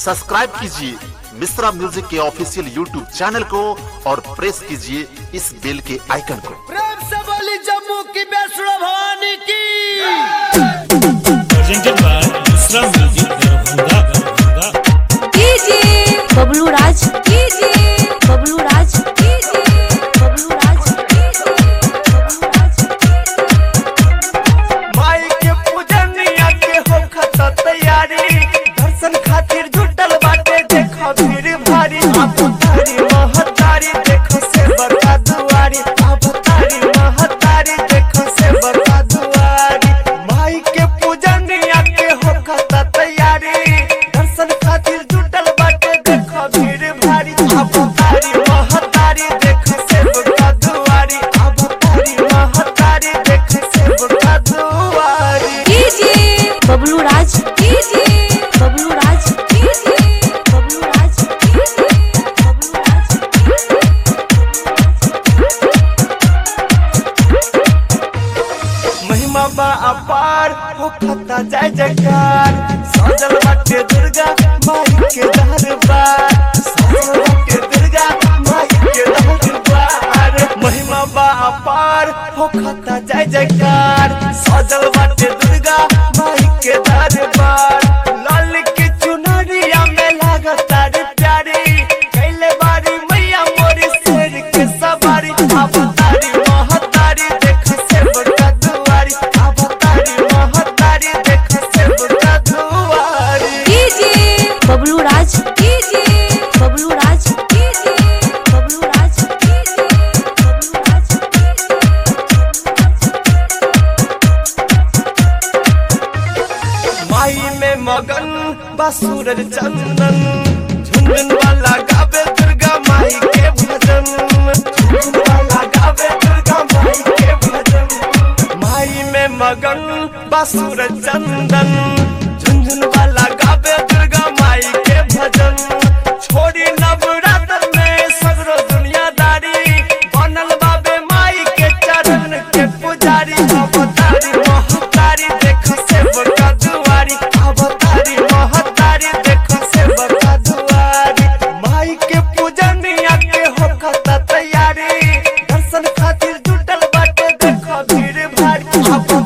Subscribe कीजिए Mishra music के official YouTube channel को और प्रेस कीजिए इस बेल के आइकन को। प्रेम से बोली जम्मू की वैष्णो भवानी की। बबलू राज बबलू राज बबलू राज माई के पूजनिया के हो खता तैयारी, दर्शन खातिर जुटल बाटे देखो भीड़ भारी। अवतारी महतारी देखो से बड़का दुआरी, अवतारी महतारी देखो से बड़का दुआरी। माई के पूजनिया के हो खता तैयारी, दर्शन खातिर जुटल बाटे देखो भीड़ भारी। अवतारी महतारी देखो से बड़का दुआरी, अवतारी महतारी देखो से बड़का दुआरी। बबलू राज बबलू राज बबलू राज बबलू राज। महिमा बा अपार हो खता जय जयकार, सजल बाटे दुर्गा माई के दरबार, सजल बाटे दुर्गा माई के दरबार। महिमा बा अपार हो खता जय जयकार, सजल बाटे दुर्गा माई के दरबार। लाल के चुनरिया में लागता रे प्यारी, कैले बारी मैया मोरी शेर के सवारी। अवतारी महतारी देख से बड़का दुआरी, अवतारी महतारी देख से बड़का दुआरी। बबलू राज बबलू राज बबलू राज बबलू राज। माई में मगन बा सूरज चंदन, झुनझुन वाला गावे दुर्गा माई के भजन, झुनझुन वाला गावे दुर्गा माई के भजन। माई में मगन बा सूरज चंदन, झुनझुन वाला गावे दुर्गा माई के भजन। छोड़ी नवरात्र में सगरो दुनियादारी, बनल बाबे माई के चरण के पुजारी। अवतारी महतारी देख से बड़का दुआरी, अवतारी महतारी देख से बड़का दुआरी। माई के पूजनिया के हो खता तैयारी, दर्शन खातिर जुटल बाटे देखो भीड़ भारी।